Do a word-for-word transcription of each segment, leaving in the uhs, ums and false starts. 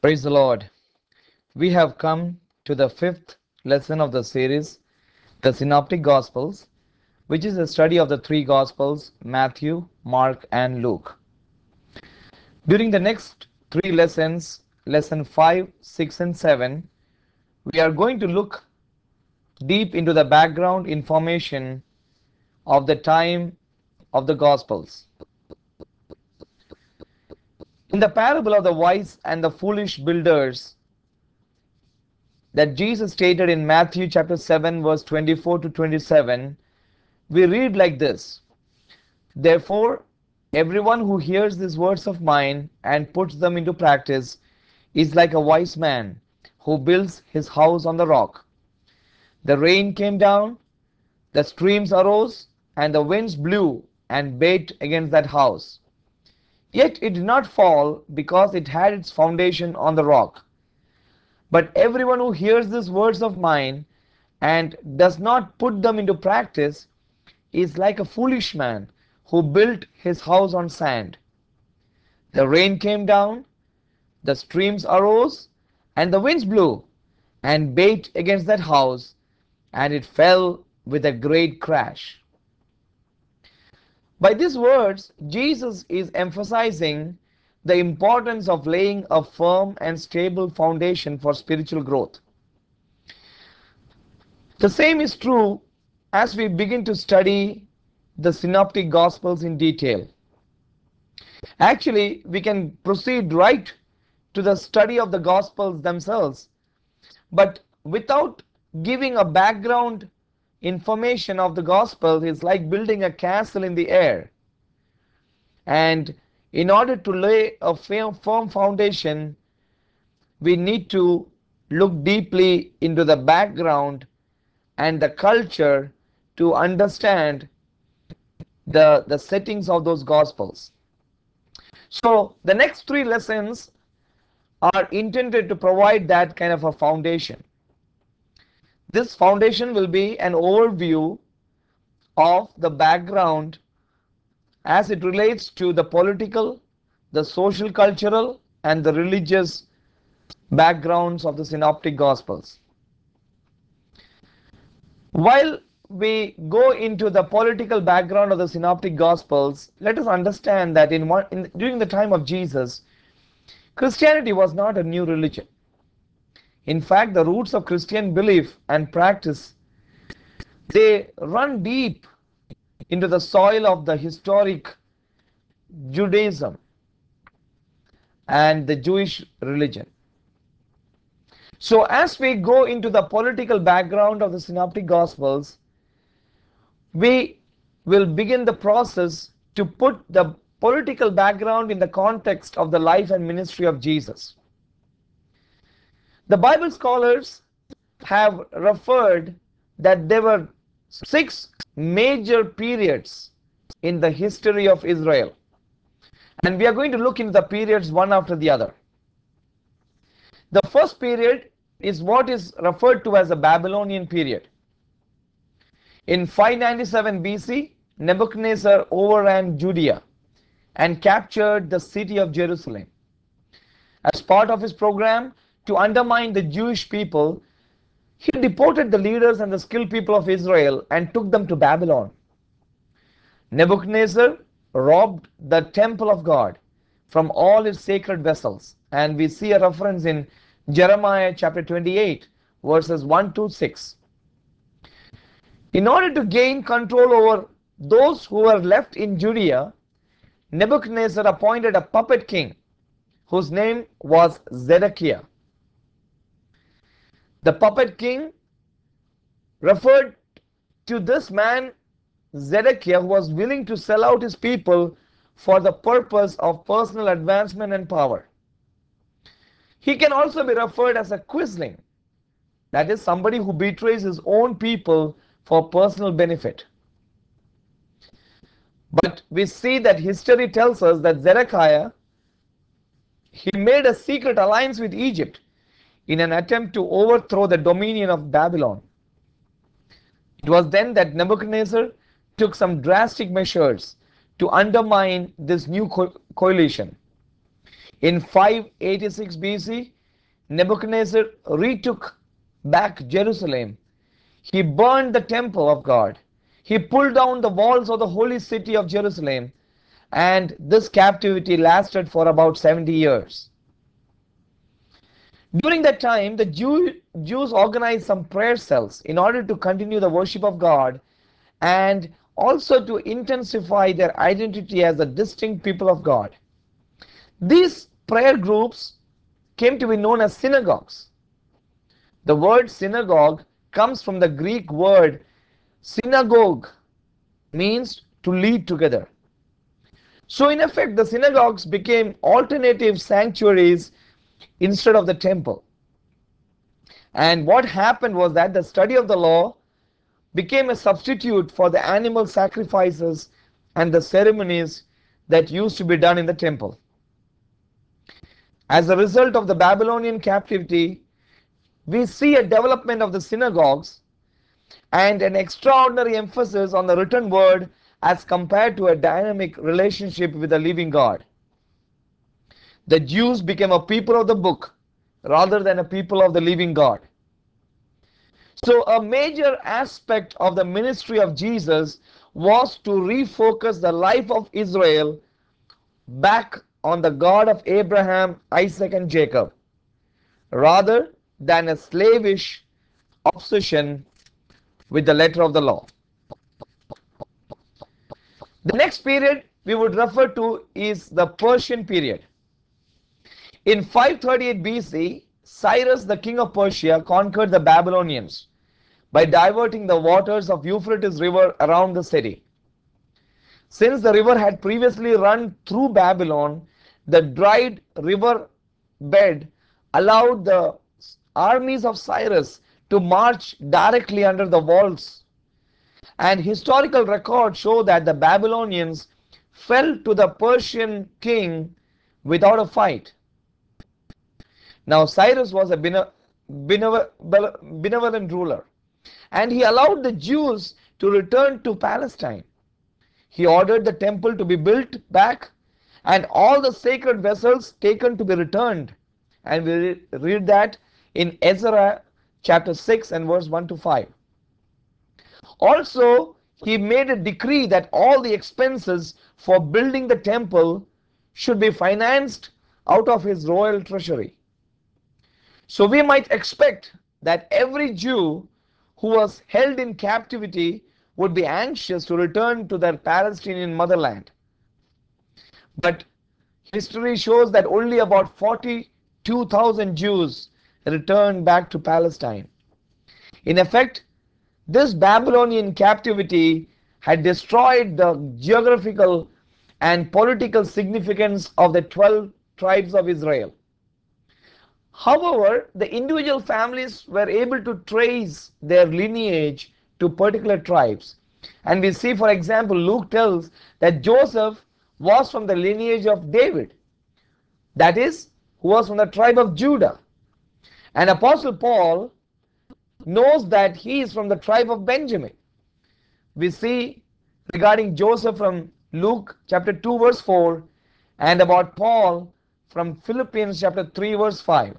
Praise the Lord. We have come to the fifth lesson of the series, the Synoptic Gospels, which is a study of the three Gospels, Matthew, Mark, and Luke. During the next three lessons, lesson five, six, and seven, we are going to look deep into the background information of the time of the Gospels. In the parable of the wise and the foolish builders, that Jesus stated in Matthew chapter seven verse twenty-four to twenty-seven, we read like this: Therefore, everyone who hears these words of mine and puts them into practice is like a wise man who builds his house on the rock. The rain came down, the streams arose, and the winds blew and beat against that house. Yet it did not fall, because it had its foundation on the rock. But everyone who hears these words of mine and does not put them into practice is like a foolish man who built his house on sand. The rain came down, the streams arose, and the winds blew and beat against that house, and it fell with a great crash. By these words, Jesus is emphasizing the importance of laying a firm and stable foundation for spiritual growth. The same is true as we begin to study the Synoptic Gospels in detail. Actually, we can proceed right to the study of the Gospels themselves, but without giving a background information of the Gospels is like building a castle in the air. And in order to lay a firm foundation, we need to look deeply into the background and the culture to understand the, the settings of those Gospels. So the next three lessons are intended to provide that kind of a foundation. This foundation will be an overview of the background as it relates to the political, the social, cultural, and the religious backgrounds of the Synoptic Gospels. While we go into the political background of the Synoptic Gospels, let us understand that in one, in, during the time of Jesus, Christianity was not a new religion. In fact, the roots of Christian belief and practice, they run deep into the soil of the historic Judaism and the Jewish religion. So as we go into the political background of the Synoptic Gospels, we will begin the process to put the political background in the context of the life and ministry of Jesus. The Bible scholars have referred that there were six major periods in the history of Israel. And we are going to look into the periods one after the other. The first period is what is referred to as the Babylonian period. In five ninety-seven B C, Nebuchadnezzar overran Judea and captured the city of Jerusalem. As part of his program to undermine the Jewish people, he deported the leaders and the skilled people of Israel and took them to Babylon. Nebuchadnezzar robbed the temple of God from all its sacred vessels, and we see a reference in Jeremiah chapter twenty-eight verses one to six. In order to gain control over those who were left in Judea, Nebuchadnezzar appointed a puppet king whose name was Zedekiah. The puppet king referred to this man Zedekiah, who was willing to sell out his people for the purpose of personal advancement and power. He can also be referred as a quisling, that is, somebody who betrays his own people for personal benefit. But we see that history tells us that Zedekiah, he made a secret alliance with Egypt in an attempt to overthrow the dominion of Babylon. It was then that Nebuchadnezzar took some drastic measures to undermine this new co coalition. In five eighty-six B C, Nebuchadnezzar retook back Jerusalem. He burned the temple of God. He pulled down the walls of the holy city of Jerusalem. And this captivity lasted for about seventy years. During that time, the Jew, Jews organized some prayer cells in order to continue the worship of God and also to intensify their identity as a distinct people of God. These prayer groups came to be known as synagogues. The word synagogue comes from the Greek word synagogue, means to lead together. So in effect, the synagogues became alternative sanctuaries instead of the temple. And what happened was that the study of the law became a substitute for the animal sacrifices and the ceremonies that used to be done in the temple. As a result of the Babylonian captivity, we see a development of the synagogues and an extraordinary emphasis on the written word as compared to a dynamic relationship with the living God. The Jews became a people of the book rather than a people of the living God. So a major aspect of the ministry of Jesus was to refocus the life of Israel back on the God of Abraham, Isaac, and Jacob, rather than a slavish obsession with the letter of the law. The next period we would refer to is the Persian period. In five thirty-eight B C, Cyrus, the king of Persia, conquered the Babylonians by diverting the waters of Euphrates River around the city. Since the river had previously run through Babylon, the dried river bed allowed the armies of Cyrus to march directly under the walls. And historical records show that the Babylonians fell to the Persian king without a fight. Now Cyrus was a benevolent ruler, and he allowed the Jews to return to Palestine. He ordered the temple to be built back and all the sacred vessels taken to be returned. And we read that in Ezra chapter six and verse one to five. Also, he made a decree that all the expenses for building the temple should be financed out of his royal treasury. So we might expect that every Jew who was held in captivity would be anxious to return to their Palestinian motherland. But history shows that only about forty-two thousand Jews returned back to Palestine. In effect, this Babylonian captivity had destroyed the geographical and political significance of the twelve tribes of Israel. However, the individual families were able to trace their lineage to particular tribes. And we see, for example, Luke tells that Joseph was from the lineage of David, that is, who was from the tribe of Judah. And Apostle Paul knows that he is from the tribe of Benjamin. We see regarding Joseph from Luke chapter two verse four, and about Paul from Philippians chapter three verse five.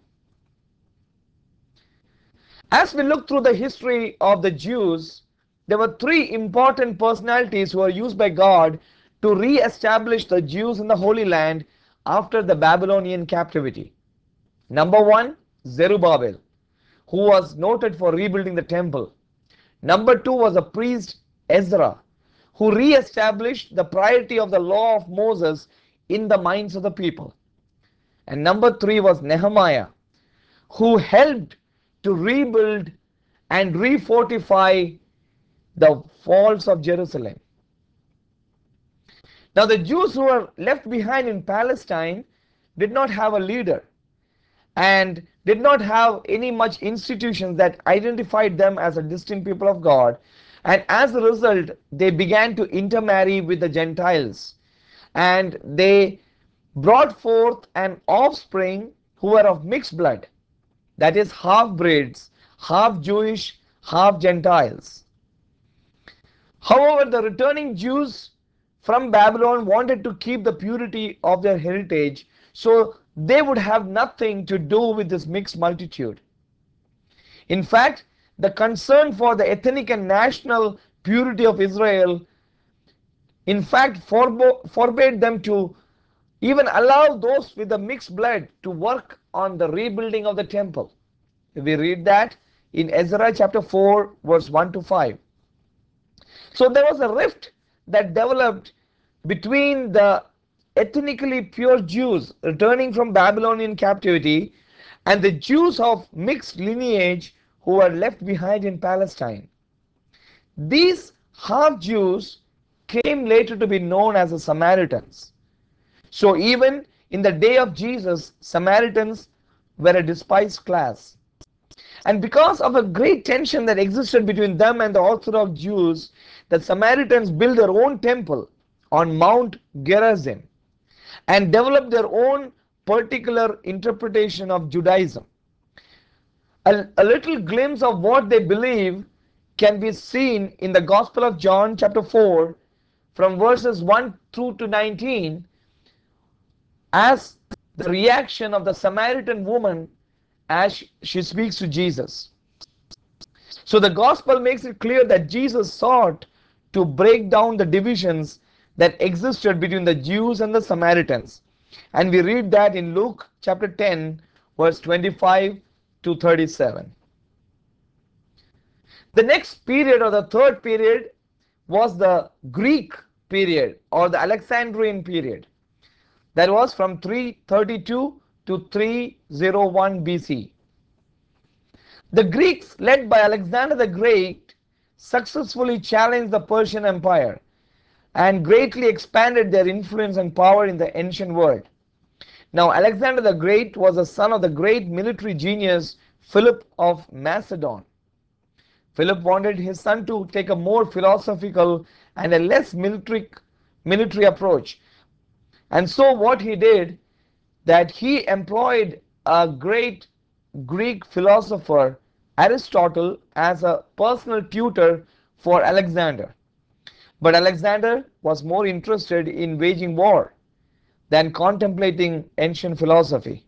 As we look through the history of the Jews, there were three important personalities who were used by God to re-establish the Jews in the Holy Land after the Babylonian captivity. Number one, Zerubbabel, who was noted for rebuilding the temple. Number two was a priest, Ezra, who re-established the priority of the law of Moses in the minds of the people. And number three was Nehemiah, who helped to rebuild and refortify the walls of Jerusalem. Now the Jews who were left behind in Palestine did not have a leader and did not have any much institutions that identified them as a distinct people of God, and as a result they began to intermarry with the Gentiles, and they brought forth an offspring who were of mixed blood, that is half-breeds, half Jewish, half Gentiles. However, the returning Jews from Babylon wanted to keep the purity of their heritage, so they would have nothing to do with this mixed multitude. In fact, the concern for the ethnic and national purity of Israel, in fact, forbade them to even allow those with the mixed blood to work on the rebuilding of the temple. We read that in Ezra chapter four, verse one to five. So there was a rift that developed between the ethnically pure Jews returning from Babylonian captivity and the Jews of mixed lineage who were left behind in Palestine. These half Jews came later to be known as the Samaritans. So even in the day of Jesus, Samaritans were a despised class. And because of a great tension that existed between them and the Orthodox Jews, the Samaritans built their own temple on Mount Gerizim and developed their own particular interpretation of Judaism. A, a little glimpse of what they believe can be seen in the Gospel of John chapter four from verses one through to nineteen as the reaction of the Samaritan woman as she speaks to Jesus. So the gospel makes it clear that Jesus sought to break down the divisions that existed between the Jews and the Samaritans. And we read that in Luke chapter ten, verse twenty-five to thirty-seven. The next period, or the third period, was the Greek period or the Alexandrian period. That was from three thirty-two to three oh one B C. The Greeks, led by Alexander the Great, successfully challenged the Persian Empire and greatly expanded their influence and power in the ancient world. Now, Alexander the Great was the son of the great military genius Philip of Macedon. Philip wanted his son to take a more philosophical and a less military, military approach. And so what he did, that he employed a great Greek philosopher Aristotle as a personal tutor for Alexander. But Alexander was more interested in waging war than contemplating ancient philosophy.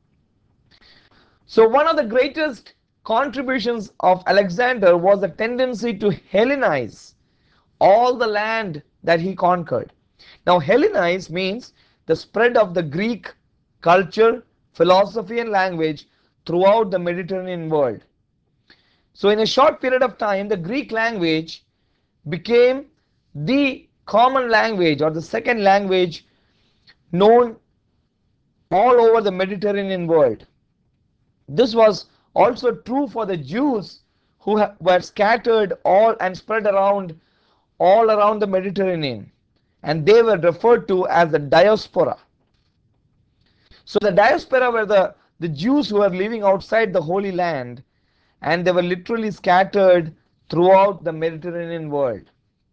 So one of the greatest contributions of Alexander was the tendency to Hellenize all the land that he conquered. Now, Hellenize means the spread of the Greek culture, philosophy and language throughout the Mediterranean world. So in a short period of time, the Greek language became the common language or the second language known all over the Mediterranean world. This was also true for the Jews who were scattered all and spread around all around the Mediterranean, and they were referred to as the diaspora. So the diaspora were the, the Jews who were living outside the Holy Land, and they were literally scattered throughout the Mediterranean world.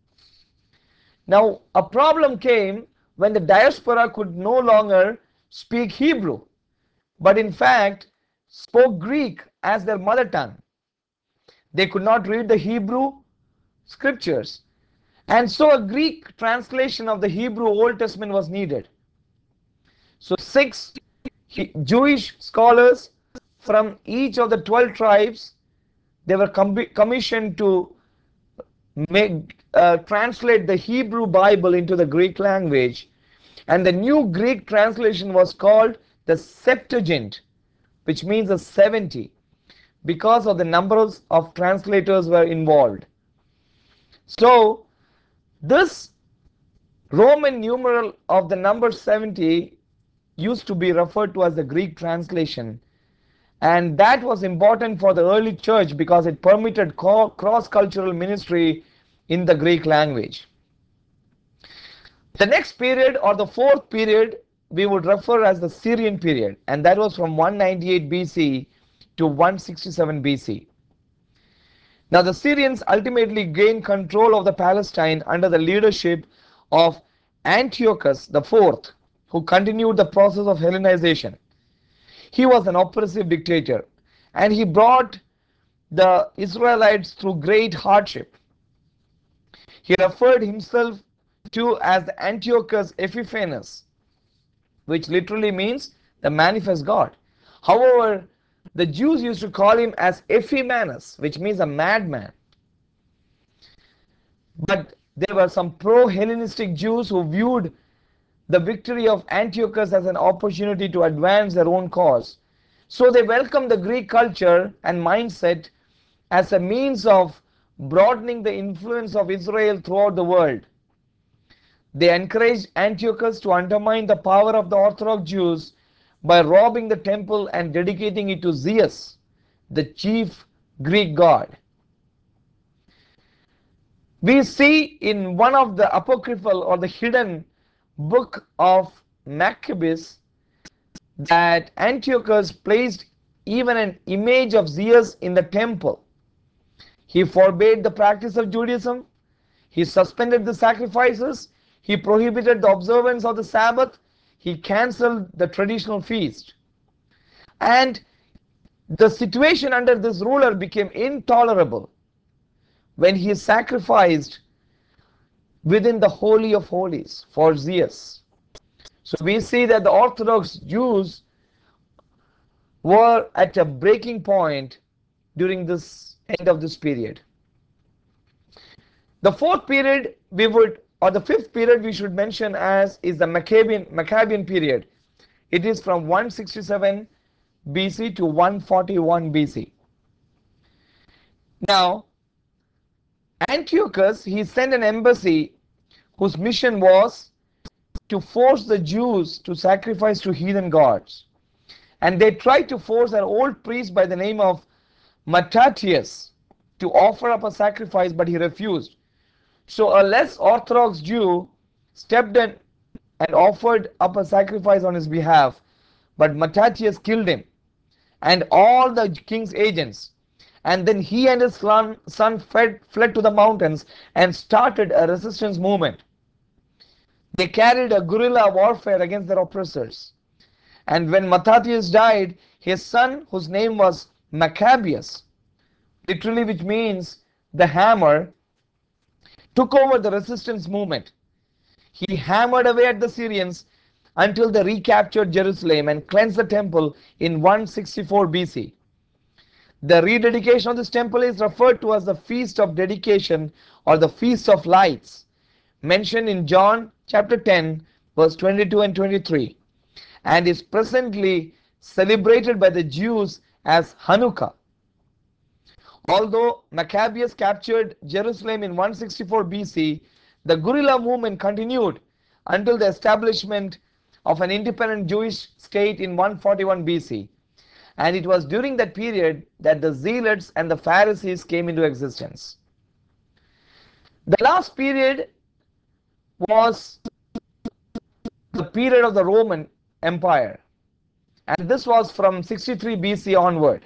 Now, a problem came when the diaspora could no longer speak Hebrew, but in fact spoke Greek as their mother tongue. They could not read the Hebrew scriptures, and so a Greek translation of the Hebrew Old Testament was needed. So six Jewish scholars from each of the twelve tribes, they were commissioned to make uh, translate the Hebrew Bible into the Greek language, and the new Greek translation was called the Septuagint, which means the seventy, because of the numbers of translators were involved. So this Roman numeral of the number seventy used to be referred to as the Greek translation, and that was important for the early church because it permitted cross-cultural ministry in the Greek language. The next period, or the fourth period, we would refer as the Syrian period, and that was from one ninety-eight B C to one sixty-seven B C. Now the Syrians ultimately gained control of the Palestine under the leadership of Antiochus the fourth, who continued the process of Hellenization. He was an oppressive dictator, and he brought the Israelites through great hardship. He referred himself to as Antiochus Epiphanes, which literally means the manifest God. However, the Jews used to call him as Epiphanes, which means a madman. But there were some pro-Hellenistic Jews who viewed the victory of Antiochus as an opportunity to advance their own cause. So they welcomed the Greek culture and mindset as a means of broadening the influence of Israel throughout the world. They encouraged Antiochus to undermine the power of the Orthodox Jews by robbing the temple and dedicating it to Zeus, the chief Greek god. We see in one of the apocryphal or the hidden book of Maccabees that Antiochus placed even an image of Zeus in the temple. He forbade the practice of Judaism. He suspended the sacrifices. He prohibited the observance of the Sabbath. He cancelled the traditional feast. And the situation under this ruler became intolerable when he sacrificed within the Holy of Holies for Zeus. So we see that the Orthodox Jews were at a breaking point during this end of this period. The fourth period we would, or the fifth period we should mention as is the Maccabean, Maccabean period. It is from one sixty-seven B C to one forty-one B C. Now, Antiochus, he sent an embassy whose mission was to force the Jews to sacrifice to heathen gods. And they tried to force an old priest by the name of Mattathias to offer up a sacrifice, but he refused. So a less orthodox Jew stepped in and offered up a sacrifice on his behalf, but Mattathias killed him and all the king's agents. And then he and his son, son fled, fled to the mountains and started a resistance movement. They carried a guerrilla warfare against their oppressors. And when Mattathias died, his son, whose name was Maccabeus, literally which means the hammer, took over the resistance movement. He hammered away at the Syrians until they recaptured Jerusalem and cleansed the temple in one sixty-four B C. The rededication of this temple is referred to as the Feast of Dedication or the Feast of Lights, mentioned in John chapter ten, verse twenty-two and twenty-three, and is presently celebrated by the Jews as Hanukkah. Although Maccabeus captured Jerusalem in one sixty-four B C, the guerrilla movement continued until the establishment of an independent Jewish state in one forty-one B C. And it was during that period that the Zealots and the Pharisees came into existence. The last period was the period of the Roman Empire, and this was from sixty-three B C onward.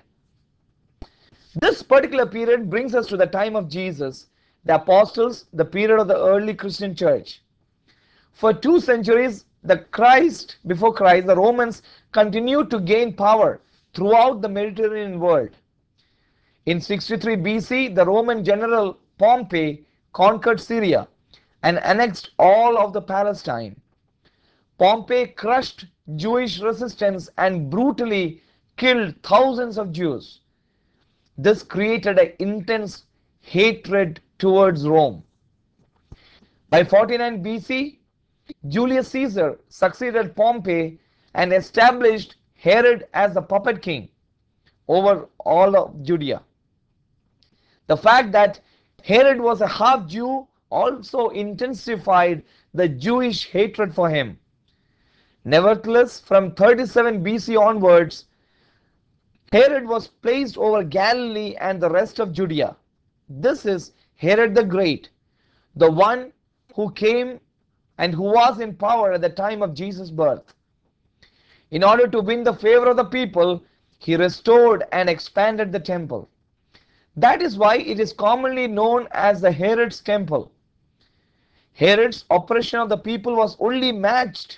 This particular period brings us to the time of Jesus, the apostles, the period of the early Christian church. For two centuries, the Christ, before Christ, the Romans continued to gain power throughout the Mediterranean world. In sixty-three B C, the Roman general Pompey conquered Syria and annexed all of the Palestine. Pompey crushed Jewish resistance and brutally killed thousands of Jews. This created an intense hatred towards Rome. By forty-nine B C, Julius Caesar succeeded Pompey and established Herod as the puppet king over all of Judea. The fact that Herod was a half Jew also intensified the Jewish hatred for him. Nevertheless, from thirty-seven B C onwards, Herod was placed over Galilee and the rest of Judea. This is Herod the Great, the one who came and who was in power at the time of Jesus' birth. In order to win the favor of the people, he restored and expanded the temple. That is why it is commonly known as the Herod's temple. Herod's oppression of the people was only matched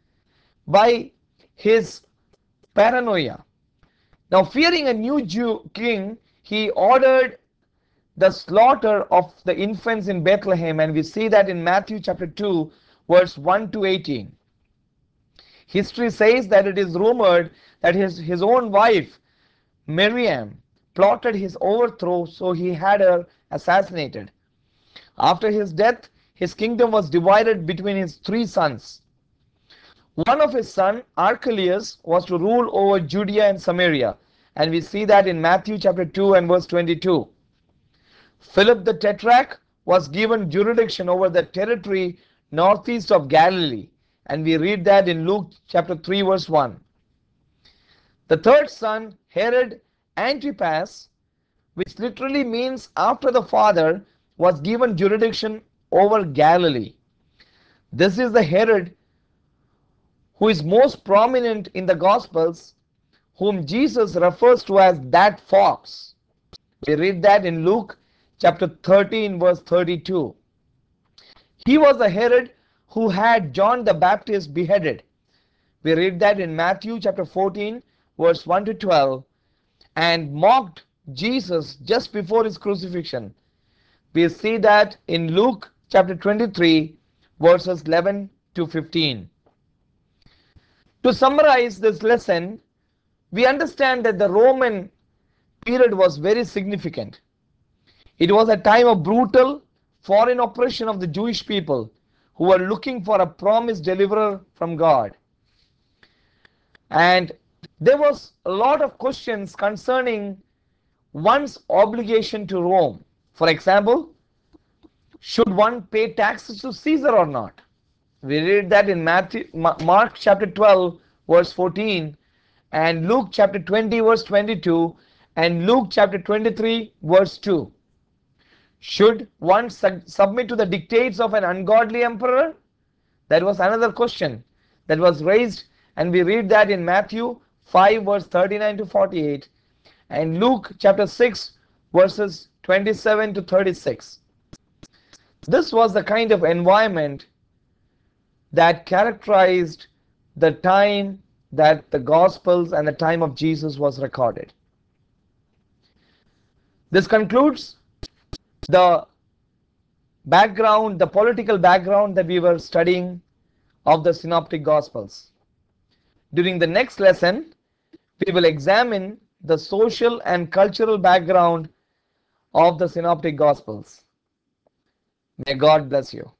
by his paranoia. Now, fearing a new Jew king, he ordered the slaughter of the infants in Bethlehem, and we see that in Matthew chapter two, verse one to eighteen. History says that it is rumored that his, his own wife, Miriam, plotted his overthrow, so he had her assassinated. After his death, his kingdom was divided between his three sons. One of his sons, Archelaus, was to rule over Judea and Samaria, and we see that in Matthew chapter two and verse twenty-two. Philip the Tetrarch was given jurisdiction over the territory northeast of Galilee, and we read that in Luke chapter three verse one. The third son, Herod Antipas, which literally means after the father, was given jurisdiction over Galilee. This is the Herod who is most prominent in the Gospels, whom Jesus refers to as that fox. We read that in Luke chapter thirteen verse thirty-two. He was the Herod who had John the Baptist beheaded. We read that in Matthew chapter fourteen verse one to twelve, and mocked Jesus just before his crucifixion. We see that in Luke chapter twenty-three verses eleven to fifteen. To summarize this lesson, we understand that the Roman period was very significant. It was a time of brutal foreign oppression of the Jewish people who were looking for a promised deliverer from God. And there was a lot of questions concerning one's obligation to Rome. For example, should one pay taxes to Caesar or not? We read that in Matthew, Mark chapter twelve verse fourteen, and Luke chapter twenty verse twenty-two, and Luke chapter twenty-three verse two. Should one su submit to the dictates of an ungodly emperor? That was another question that was raised, and we read that in Matthew five verse thirty-nine to forty-eight, and Luke chapter six verses twenty-seven to thirty-six. This was the kind of environment that characterized the time that the Gospels and the time of Jesus was recorded. This concludes the background, the political background that we were studying of the Synoptic Gospels. During the next lesson, we will examine the social and cultural background of the Synoptic Gospels. May God bless you.